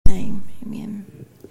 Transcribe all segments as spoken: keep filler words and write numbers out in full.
name, amen.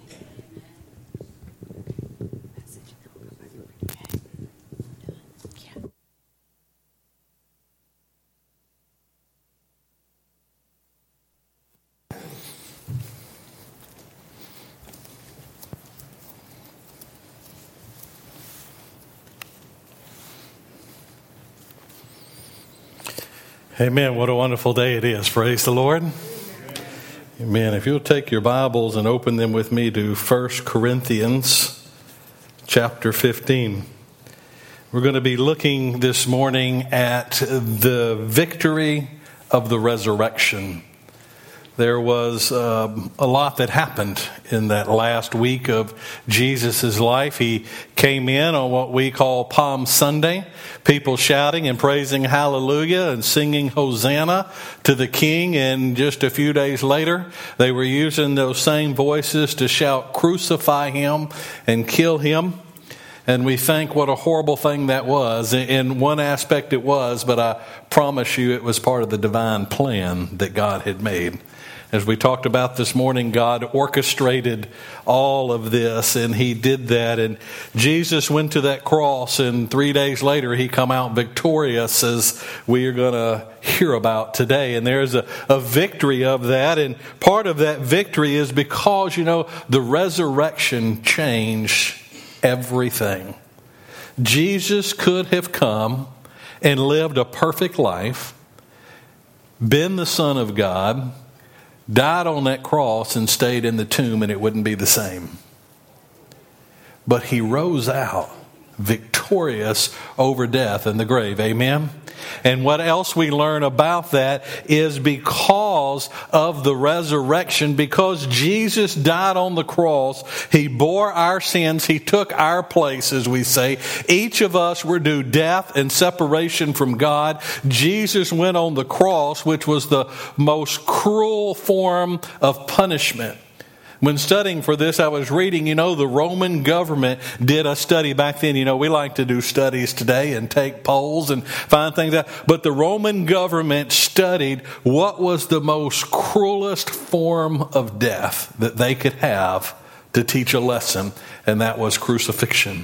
Amen. What a wonderful day it is. Praise the Lord. Amen. If you'll take your Bibles and open them with me to First Corinthians chapter fifteen. We're going to be looking this morning at the victory of the resurrection. There was uh, a lot that happened in that last week of Jesus' life. He came in on what we call Palm Sunday, people shouting and praising hallelujah and singing Hosanna to the King. And just a few days later, they were using those same voices to shout, crucify him and kill him. And we think what a horrible thing that was. In one aspect it was, but I promise you it was part of the divine plan that God had made. As we talked about this morning, God orchestrated all of this, and he did that. And Jesus went to that cross, and three days later he come out victorious, as we are going to hear about today. And there's a, a victory of that, and part of that victory is because, you know, the resurrection changed everything. Jesus could have come and lived a perfect life, been the Son of God, died on that cross and stayed in the tomb, and it wouldn't be the same. But he rose out victorious over death and the grave. Amen? And what else we learn about that is because of the resurrection, because Jesus died on the cross, he bore our sins, he took our place, as we say. Each of us were due death and separation from God. Jesus went on the cross, which was the most cruel form of punishment. When studying for this, I was reading, you know, the Roman government did a study back then. You know, we like to do studies today and take polls and find things out. But the Roman government studied what was the most cruelest form of death that they could have to teach a lesson, and that was crucifixion.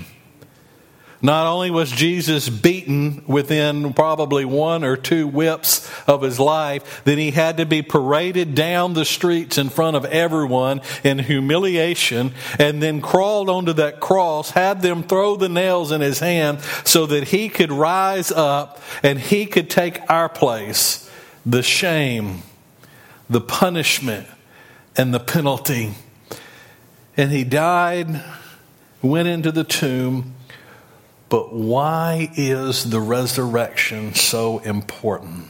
Not only was Jesus beaten within probably one or two whips of his life, then he had to be paraded down the streets in front of everyone in humiliation, and then crawled onto that cross, had them throw the nails in his hand so that he could rise up and he could take our place. The shame, the punishment, and the penalty. And he died, went into the tomb. But why is the resurrection so important?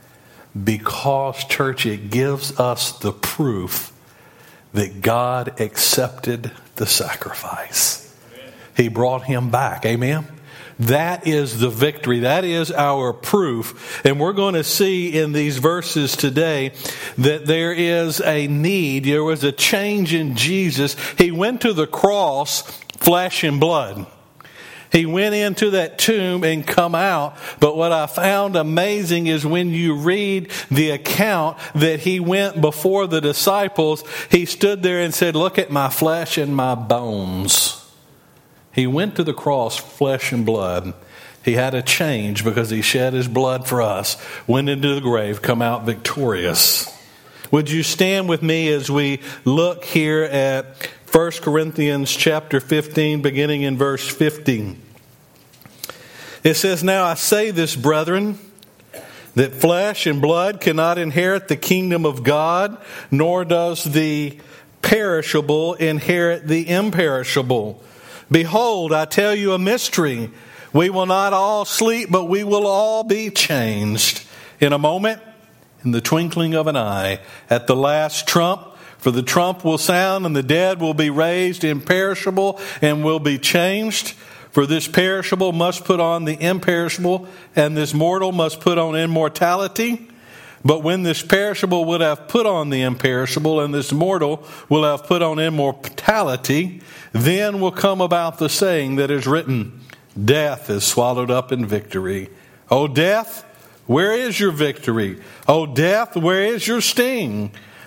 Because, church, it gives us the proof that God accepted the sacrifice. He brought him back. Amen? That is the victory. That is our proof. And we're going to see in these verses today that there is a need. There was a change in Jesus. He went to the cross, flesh and blood. He went into that tomb and come out. But what I found amazing is when you read the account that he went before the disciples, he stood there and said, look at my flesh and my bones. He went to the cross, flesh and blood. He had a change because he shed his blood for us, went into the grave, come out victorious. Would you stand with me as we look here at First Corinthians chapter fifteen, beginning in verse fifteen. It says, now I say this, brethren, that flesh and blood cannot inherit the kingdom of God, nor does the perishable inherit the imperishable. Behold, I tell you a mystery. We will not all sleep, but we will all be changed in a moment, in the twinkling of an eye, at the last trump. For the trump will sound, and the dead will be raised imperishable and will be changed. For this perishable must put on the imperishable, and this mortal must put on immortality. But when this perishable would have put on the imperishable, and this mortal will have put on immortality, then will come about the saying that is written, death is swallowed up in victory. O death, where is your victory? O death, where is your sting?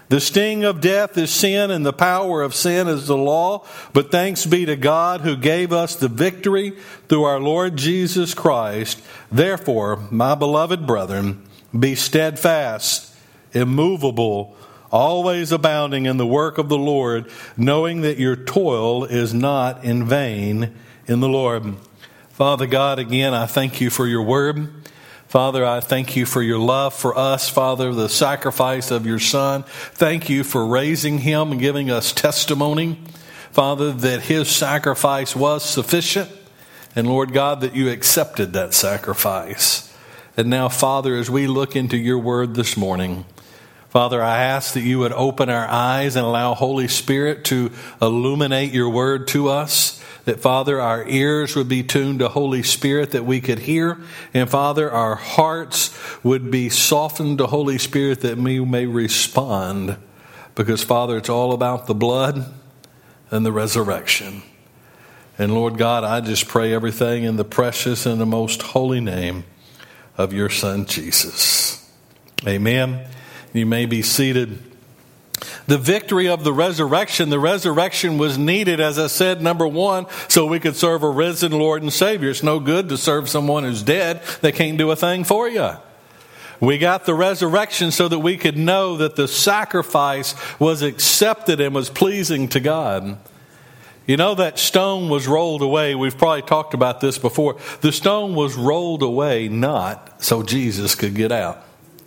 The sting of death is sin, and the power of sin is the law. But thanks be to God who gave us the victory through our Lord Jesus Christ. Therefore, my beloved brethren, be steadfast, immovable, always abounding in the work of the Lord, knowing that your toil is not in vain in the Lord. Father God, again, I thank you for your word. Father, I thank you for your love for us, Father, the sacrifice of your Son. Thank you for raising him and giving us testimony, Father, that his sacrifice was sufficient. And Lord God, that you accepted that sacrifice. And now, Father, as we look into your word this morning, Father, I ask that you would open our eyes and allow Holy Spirit to illuminate your word to us. That, Father, our ears would be tuned to Holy Spirit that we could hear. And, Father, our hearts would be softened to Holy Spirit that we may respond. Because, Father, it's all about the blood and the resurrection. And, Lord God, I just pray everything in the precious and the most holy name of your Son, Jesus. Amen. You may be seated. The victory of the resurrection, the resurrection was needed, as I said, number one, so we could serve a risen Lord and Savior. It's no good to serve someone who's dead. They can't do a thing for you. We got the resurrection so that we could know that the sacrifice was accepted and was pleasing to God. You know, that stone was rolled away. We've probably talked about this before. The stone was rolled away not so Jesus could get out.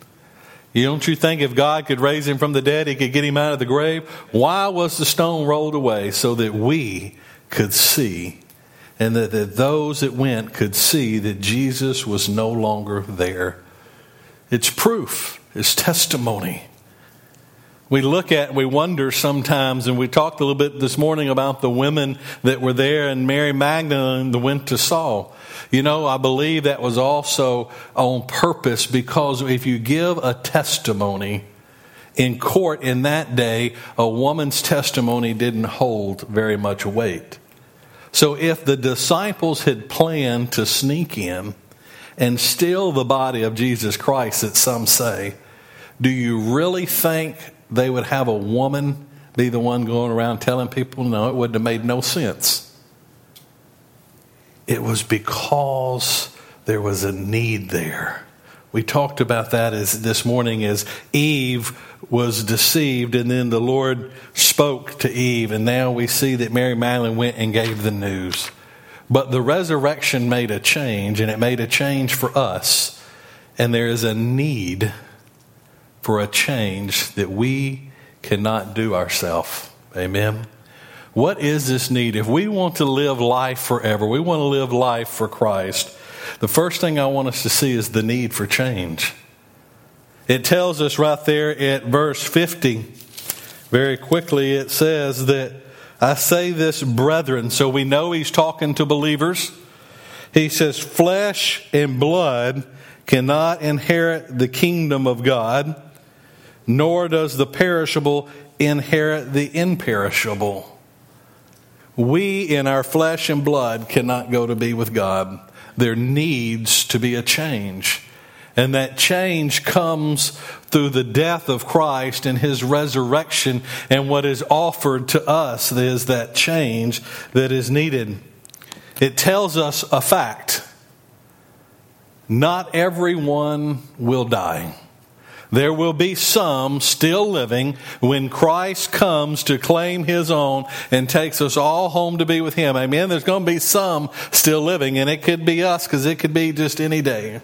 You don't you think if God could raise him from the dead, he could get him out of the grave? Why was the stone rolled away? So that we could see, and that, that those that went could see that Jesus was no longer there. It's proof. It's testimony. We look at and we wonder sometimes, and we talked a little bit this morning about the women that were there and Mary Magdalene that went to Saul. You know, I believe that was also on purpose, because if you give a testimony in court in that day, a woman's testimony didn't hold very much weight. So if the disciples had planned to sneak in and steal the body of Jesus Christ, that some say, do you really think they would have a woman be the one going around telling people? No, it wouldn't have made no sense. It was because there was a need there. We talked about that as this morning as Eve was deceived, and then the Lord spoke to Eve, and now we see that Mary Magdalene went and gave the news. But the resurrection made a change, and it made a change for us. And there is a need for a change that we cannot do ourselves. Amen. What is this need? If we want to live life forever, we want to live life for Christ, the first thing I want us to see is the need for change. It tells us right there at verse fifty, very quickly, it says that, I say this, brethren. So we know he's talking to believers. He says, flesh and blood cannot inherit the kingdom of God, nor does the perishable inherit the imperishable. We in our flesh and blood cannot go to be with God. There needs to be a change. And that change comes through the death of Christ and his resurrection. And what is offered to us is that change that is needed. It tells us a fact. Not everyone will die. There will be some still living when Christ comes to claim his own and takes us all home to be with him. Amen. There's going to be some still living, and it could be us, because it could be just any day.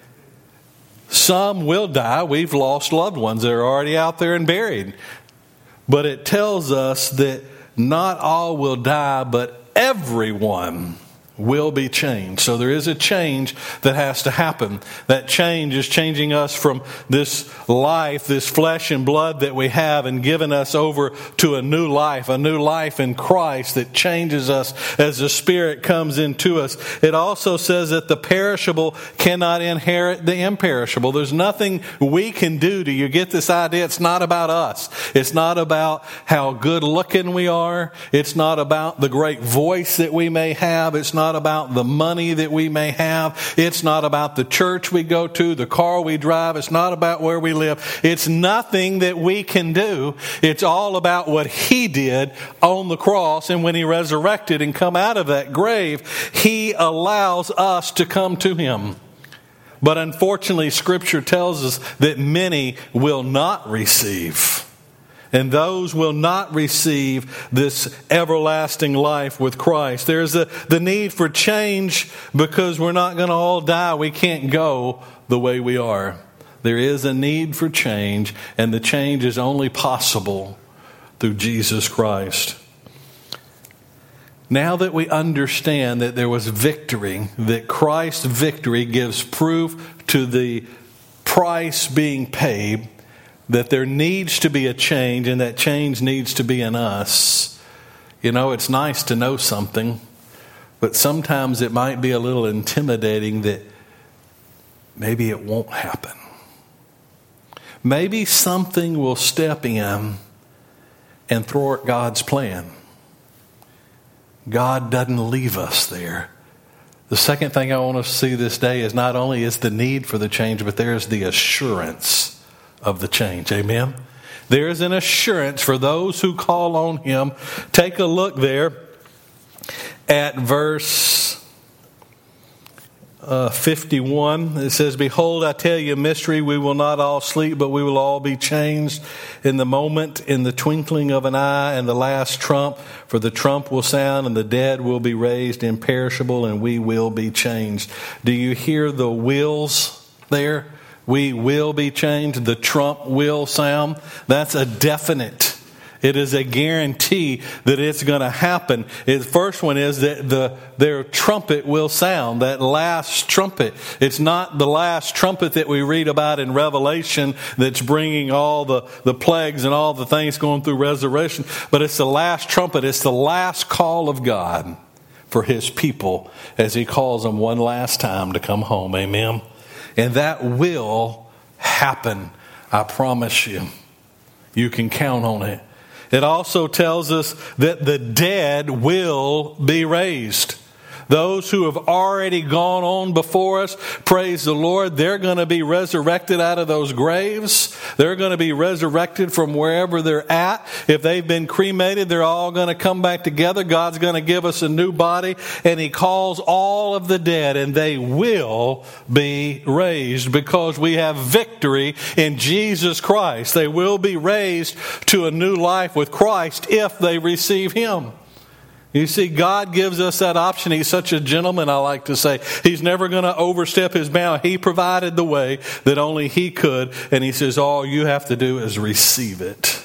Some will die. We've lost loved ones that are already out there and buried. But it tells us that not all will die, but everyone will be changed. So there is a change that has to happen. That change is changing us from this life, this flesh and blood that we have, and giving us over to a new life, a new life in Christ that changes us as the Spirit comes into us. It also says that the perishable cannot inherit the imperishable. There's nothing we can do. Do you get this idea? It's not about us. It's not about how good looking we are. It's not about the great voice that we may have. It's not not about the money that we may have. It's not about the church we go to, the car we drive. It's not about where we live. It's nothing that we can do. It's all about what He did on the cross. And when He resurrected and come out of that grave, He allows us to come to Him. But unfortunately, Scripture tells us that many will not receive. And those will not receive this everlasting life with Christ. There's a, the need for change because we're not going to all die. We can't go the way we are. There is a need for change, and the change is only possible through Jesus Christ. Now that we understand that there was victory, that Christ's victory gives proof to the price being paid, that there needs to be a change, and that change needs to be in us. You know, it's nice to know something, but sometimes it might be a little intimidating that maybe it won't happen. Maybe something will step in and thwart God's plan. God doesn't leave us there. The second thing I want to see this day is not only is the need for the change, but there is the assurance of the change. Amen? There is an assurance for those who call on Him. Take a look there at verse uh, fifty-one. It says, "Behold, I tell you a mystery. We will not all sleep, but we will all be changed in the moment, in the twinkling of an eye, and the last trump. For the trump will sound, and the dead will be raised imperishable, and we will be changed." Do you hear the wills there? We will be changed. The trump will sound. That's a definite. It is a guarantee that it's going to happen. The first one is that the their trumpet will sound, that last trumpet. It's not the last trumpet that we read about in Revelation that's bringing all the, the plagues and all the things going through resurrection, but it's the last trumpet. It's the last call of God for His people as He calls them one last time to come home. Amen? And that will happen. I promise you. You can count on it. It also tells us that the dead will be raised. Those who have already gone on before us, praise the Lord, they're going to be resurrected out of those graves. They're going to be resurrected from wherever they're at. If they've been cremated, they're all going to come back together. God's going to give us a new body, and He calls all of the dead, and they will be raised because we have victory in Jesus Christ. They will be raised to a new life with Christ if they receive Him. You see, God gives us that option. He's such a gentleman, I like to say. He's never going to overstep His bound. He provided the way that only He could. And He says, all you have to do is receive it.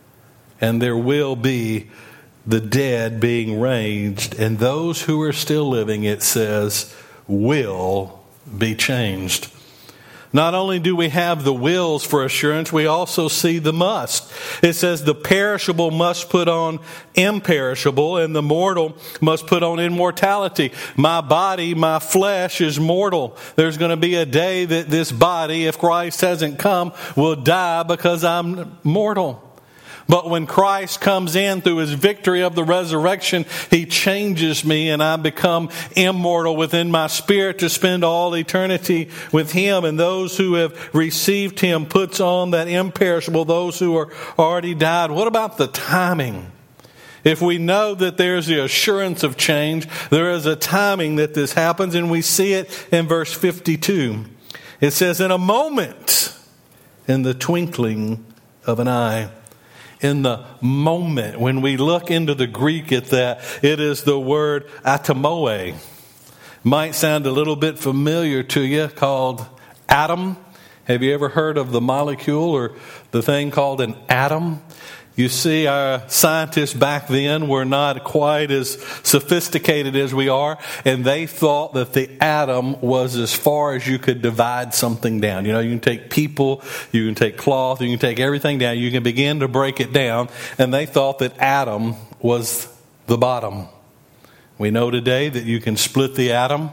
And there will be the dead being raised. And those who are still living, it says, will be changed. Not only do we have the wills for assurance, we also see the must. It says the perishable must put on imperishable, and the mortal must put on immortality. My body, my flesh is mortal. There's going to be a day that this body, if Christ hasn't come, will die because I'm mortal. But when Christ comes in through His victory of the resurrection, He changes me and I become immortal within my spirit to spend all eternity with Him. And those who have received Him puts on that imperishable, those who are already died. What about the timing? If we know that there's the assurance of change, there is a timing that this happens, and we see it in verse fifty-two. It says, in a moment, in the twinkling of an eye. In the moment, when we look into the Greek at that, it is the word atomoe. Might sound a little bit familiar to you, called atom. Have you ever heard of the molecule or the thing called an atom? You see, our scientists back then were not quite as sophisticated as we are, and they thought that the atom was as far as you could divide something down. You know, you can take people, you can take cloth, you can take everything down, you can begin to break it down, and they thought that atom was the bottom. We know today that you can split the atom.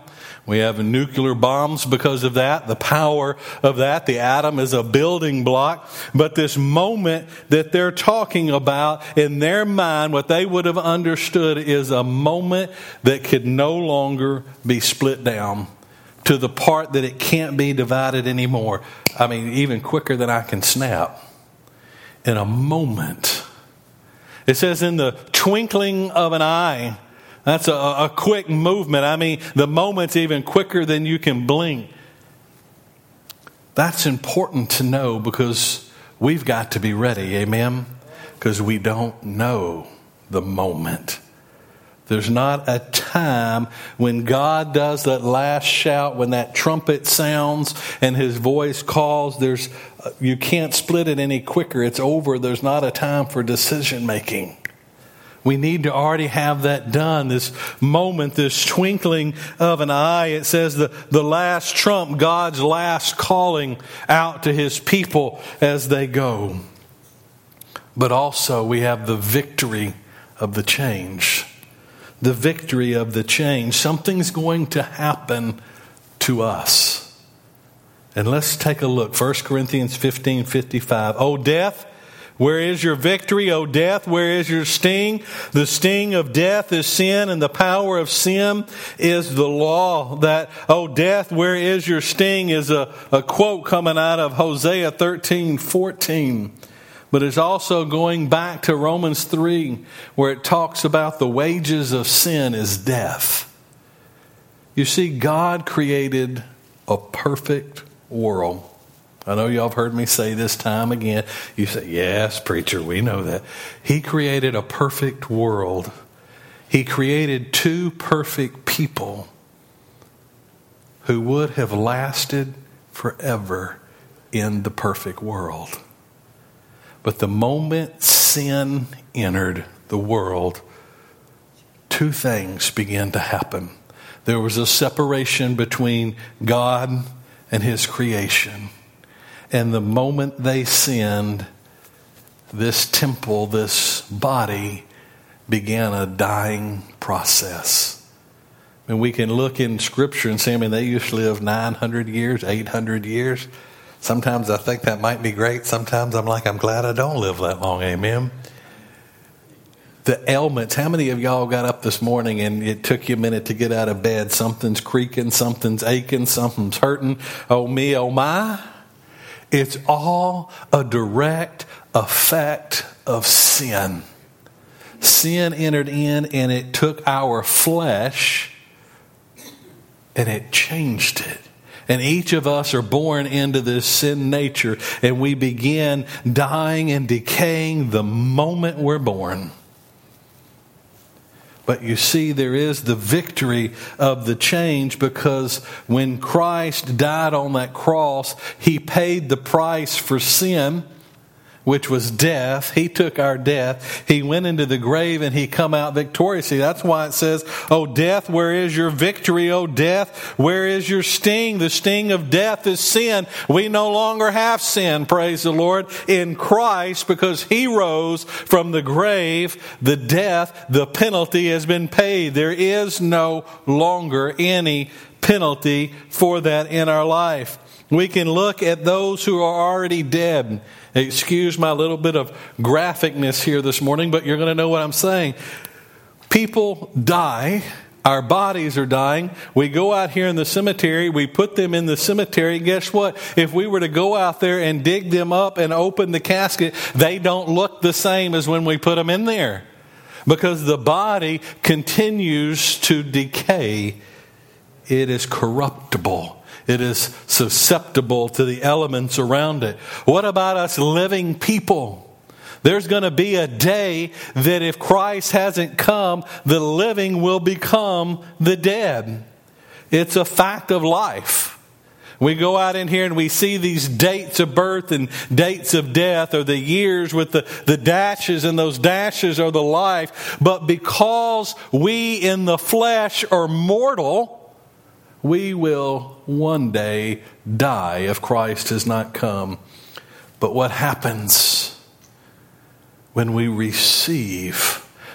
We have nuclear bombs because of that, the power of that. The atom is a building block. But this moment that they're talking about in their mind, what they would have understood is a moment that could no longer be split down to the part that it can't be divided anymore. I mean, even quicker than I can snap. In a moment. It says in the twinkling of an eye. That's a, a quick movement. I mean, the moment's even quicker than you can blink. That's important to know because we've got to be ready, amen? Because we don't know the moment. There's not a time when God does that last shout, when that trumpet sounds and his voice calls, there's you can't split it any quicker. It's over. There's not a time for decision making. We need to already have that done. This moment, this twinkling of an eye. It says the, the last trump, God's last calling out to his people as they go. But also we have the victory of the change. The victory of the change. Something's going to happen to us. And let's take a look. First Corinthians fifteen fifty-five. O death, where is your victory? O death, where is your sting? The sting of death is sin, and the power of sin is the law. That, O death, where is your sting is a, a quote coming out of Hosea thirteen fourteen. But it's also going back to Romans three, where it talks about the wages of sin is death. You see, God created a perfect world. I know y'all have heard me say this time again. You say, yes, preacher, we know that. He created a perfect world. He created two perfect people who would have lasted forever in the perfect world. But the moment sin entered the world, two things began to happen. There was a separation between God and his creation. And the moment they sinned, this temple, this body, began a dying process. And we can look in Scripture and say, I mean, they used to live nine hundred years, eight hundred years. Sometimes I think that might be great. Sometimes I'm like, I'm glad I don't live that long. Amen. The ailments. How many of y'all got up this morning and it took you a minute to get out of bed? Something's creaking, something's aching, something's hurting. Oh me, oh my. It's all a direct effect of sin. Sin entered in and it took our flesh and it changed it. And each of us are born into this sin nature, and we begin dying and decaying the moment we're born. But you see, there is the victory of the change, because when Christ died on that cross, he paid the price for sin, which was death. He took our death. He went into the grave and he come out victoriously. That's why it says, O death, where is your victory? O death, where is your sting? The sting of death is sin. We no longer have sin, praise the Lord, in Christ, because he rose from the grave. The death, the penalty has been paid. There is no longer any penalty for that in our life. We can look at those who are already dead. Excuse my little bit of graphicness here this morning, but you're going to know what I'm saying. People die. Our bodies are dying. We go out here in the cemetery. We put them in the cemetery. Guess what? If we were to go out there and dig them up and open the casket, they don't look the same as when we put them in there, because the body continues to decay. It is corruptible. It is susceptible to the elements around it. What about us living people? There's going to be a day that if Christ hasn't come, the living will become the dead. It's a fact of life. We go out in here and we see these dates of birth and dates of death, or the years with the, the dashes, and those dashes are the life. But because we in the flesh are mortal, we will one day die if Christ has not come. But what happens when we receive,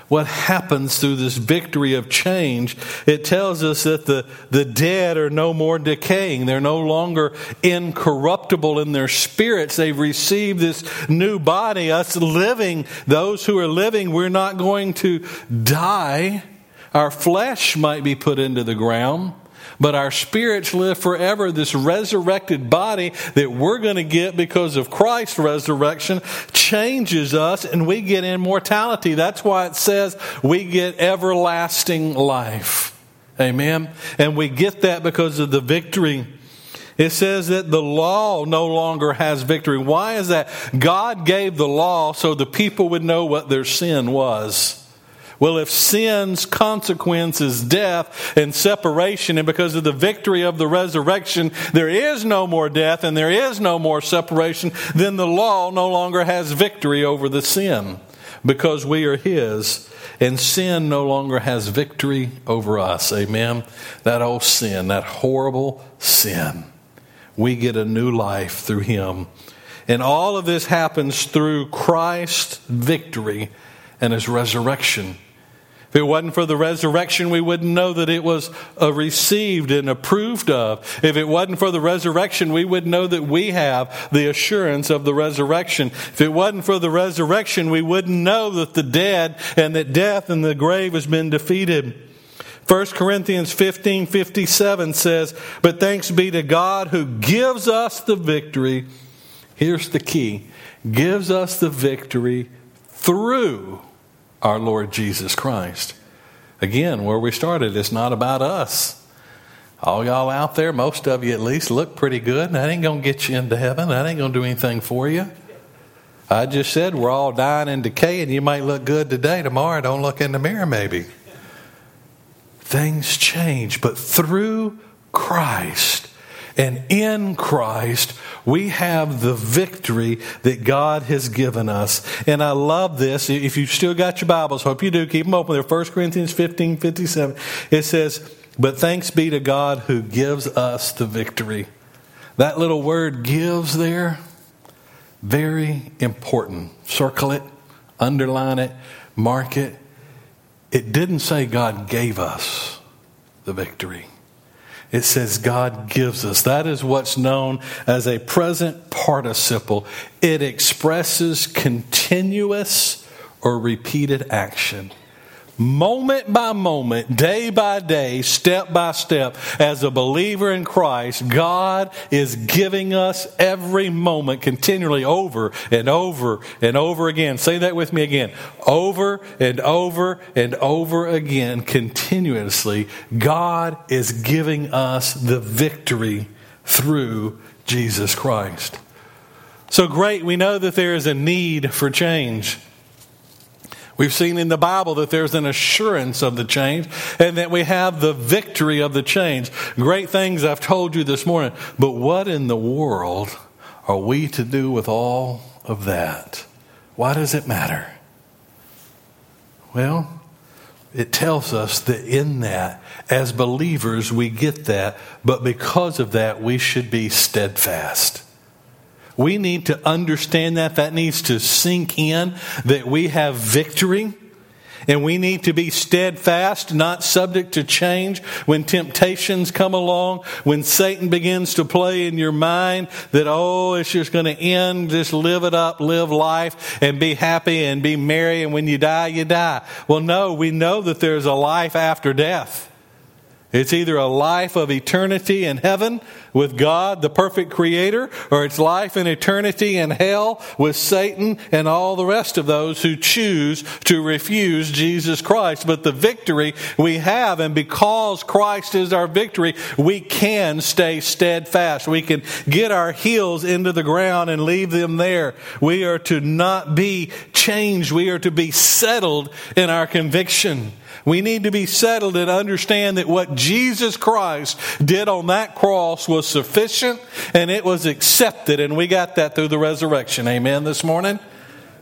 what happens through this victory of change. It tells us that the, the dead are no more decaying. They're no longer incorruptible in their spirits. They've received this new body. Us living, those who are living, we're not going to die. Our flesh might be put into the ground, but our spirits live forever. This resurrected body that we're going to get because of Christ's resurrection changes us, and we get immortality. That's why it says we get everlasting life. Amen? And we get that because of the victory. It says that the law no longer has victory. Why is that? God gave the law so the people would know what their sin was. Well, if sin's consequence is death and separation, and because of the victory of the resurrection, there is no more death and there is no more separation, then the law no longer has victory over the sin because we are His, and sin no longer has victory over us. Amen? That old sin, that horrible sin. We get a new life through Him. And all of this happens through Christ's victory and His resurrection. If it wasn't for the resurrection, we wouldn't know that it was uh, received and approved of. If it wasn't for the resurrection, we wouldn't know that we have the assurance of the resurrection. If it wasn't for the resurrection, we wouldn't know that the dead and that death and the grave has been defeated. First Corinthians fifteen fifty-seven says, "But thanks be to God who gives us the victory." Here's the key. Gives us the victory through our Lord Jesus Christ. Again, where we started, it's not about us. All y'all out there, most of you at least, look pretty good. That ain't going to get you into heaven. That ain't going to do anything for you. I just said we're all dying and decaying. You might look good today. Tomorrow, don't look in the mirror maybe. Things change, but through Christ and in Christ, we have the victory that God has given us. And I love this. If you've still got your Bibles, hope you do, keep them open. They're First Corinthians fifteen fifty-seven. It says, "But thanks be to God who gives us the victory." That little word "gives" there, very important. Circle it, underline it, mark it. It didn't say God gave us the victory. It says God gives us. That is what's known as a present participle. It expresses continuous or repeated action. Moment by moment, day by day, step by step, as a believer in Christ, God is giving us every moment continually over and over and over again. Say that with me again. Over and over and over again, continuously, God is giving us the victory through Jesus Christ. So great, we know that there is a need for change. We've seen in the Bible that there's an assurance of the change and that we have the victory of the change. Great things I've told you this morning. But what in the world are we to do with all of that? Why does it matter? Well, it tells us that in that, as believers, we get that. But because of that, we should be steadfast. We need to understand that. That needs to sink in, that we have victory. And we need to be steadfast, not subject to change when temptations come along, when Satan begins to play in your mind that, oh, it's just going to end, just live it up, live life, and be happy and be merry, and when you die, you die. Well, no, we know that there's a life after death. It's either a life of eternity in heaven with God, the perfect creator, or it's life in eternity in hell with Satan and all the rest of those who choose to refuse Jesus Christ. But the victory we have, and because Christ is our victory, we can stay steadfast. We can get our heels into the ground and leave them there. We are to not be changed. We are to be settled in our conviction. We need to be settled and understand that what Jesus Christ did on that cross was sufficient and it was accepted, and we got that through the resurrection. Amen this morning?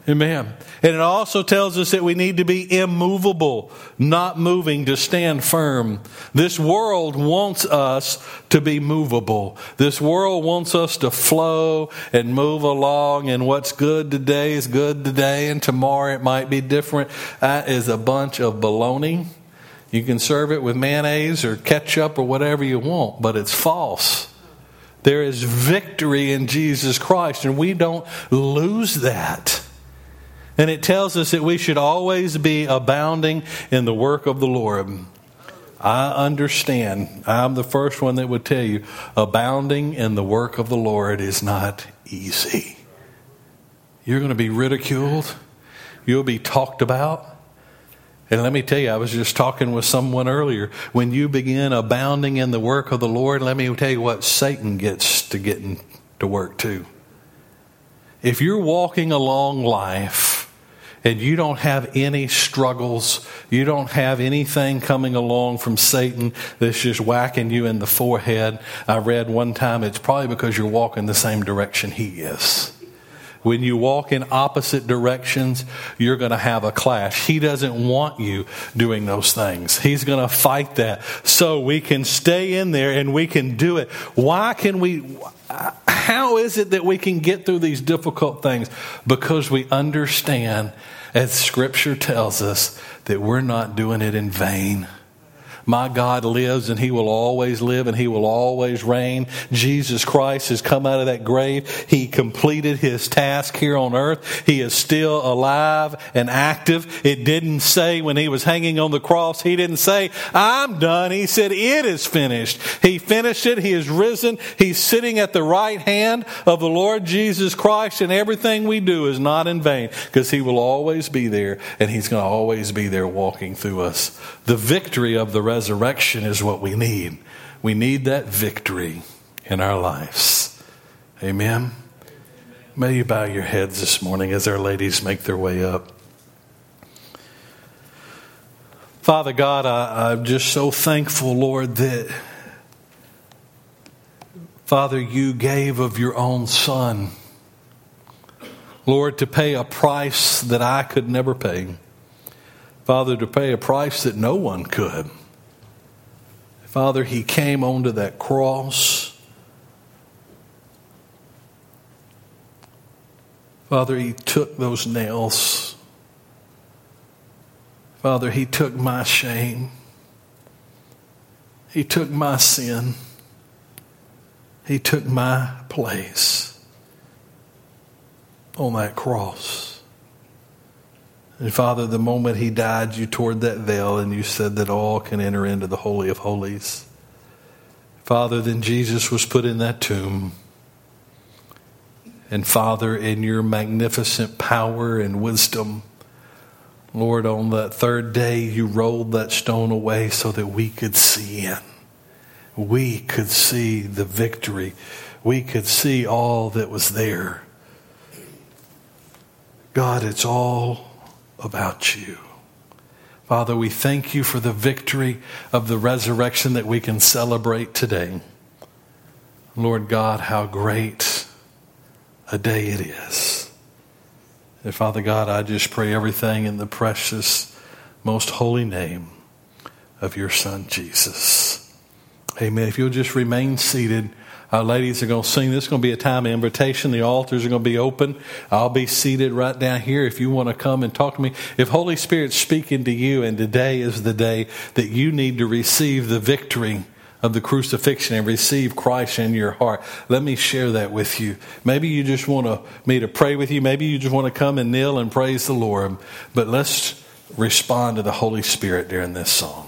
Amen. And it also tells us that we need to be immovable, not moving, to stand firm. This world wants us to be movable. This world wants us to flow and move along, and what's good today is good today, and tomorrow it might be different. That is a bunch of baloney. You can serve it with mayonnaise or ketchup or whatever you want, but it's false. There is victory in Jesus Christ, and we don't lose that. And it tells us that we should always be abounding in the work of the Lord. I understand. I'm the first one that would tell you, abounding in the work of the Lord is not easy. You're going to be ridiculed. You'll be talked about. And let me tell you, I was just talking with someone earlier. When you begin abounding in the work of the Lord, let me tell you what, Satan gets to getting to work too. If you're walking along life and you don't have any struggles, you don't have anything coming along from Satan that's just whacking you in the forehead, I read one time it's probably because you're walking the same direction he is. When you walk in opposite directions, you're going to have a clash. He doesn't want you doing those things. He's going to fight that. So we can stay in there and we can do it. Why can we... How is it that we can get through these difficult things? Because we understand, as Scripture tells us, that we're not doing it in vain. My God lives, and He will always live, and He will always reign. Jesus Christ has come out of that grave. He completed His task here on earth. He is still alive and active. It didn't say when He was hanging on the cross, He didn't say, I'm done. He said, it is finished. He finished it. He is risen. He's sitting at the right hand of the Lord Jesus Christ, and everything we do is not in vain, because He will always be there, and He's going to always be there walking through us. The victory of the resurrection is what we need. We need that victory in our lives. Amen. May you bow your heads this morning as our ladies make their way up. Father God, I, I'm just so thankful, Lord, that, Father, you gave of your own Son, Lord, to pay a price that I could never pay. Father, to pay a price that no one could. Father, He came onto that cross. Father, He took those nails. Father, He took my shame. He took my sin. He took my place on that cross. And Father, the moment He died, you tore that veil and you said that all can enter into the Holy of Holies. Father, then Jesus was put in that tomb. And Father, in your magnificent power and wisdom, Lord, on that third day, you rolled that stone away so that we could see in. We could see the victory. We could see all that was there. God, it's all about you. Father, we thank you for the victory of the resurrection that we can celebrate today. Lord God, how great a day it is. And Father God, I just pray everything in the precious, most holy name of your Son, Jesus. Amen. If you'll just remain seated. Our ladies are going to sing. This is going to be a time of invitation. The altars are going to be open. I'll be seated right down here if you want to come and talk to me. If Holy Spirit's speaking to you and today is the day that you need to receive the victory of the crucifixion and receive Christ in your heart, let me share that with you. Maybe you just want to, me to pray with you. Maybe you just want to come and kneel and praise the Lord. But let's respond to the Holy Spirit during this song.